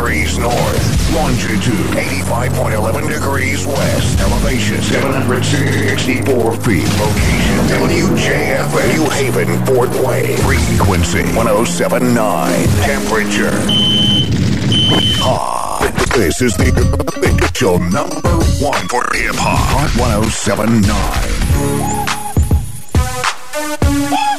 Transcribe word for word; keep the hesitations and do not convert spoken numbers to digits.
degrees north. Longitude eighty-five point one one degrees west. Elevation seven hundred sixty-four feet. Location W J F M, New Haven, Fort Wayne. Frequency one oh seven point nine. Temperature hot. This is the official number one for hip hop. Hot one oh seven point nine.